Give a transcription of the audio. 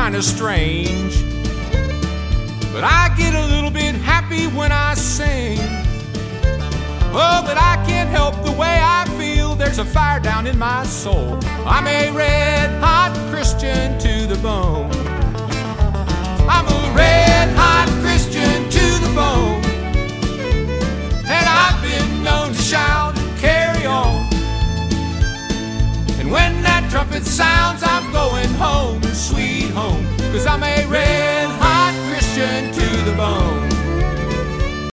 kinda strange, but I get a little bit happy when I sing. Oh, but I can't help the way I feel. There's a fire down in my soul. I'm a red-hot Christian to the bone. I'm a red-hot Christian to the bone. And I've been known to shout and carry on. And when that trumpet sounds, I'm going home, sweet home. 'Cause I'm a red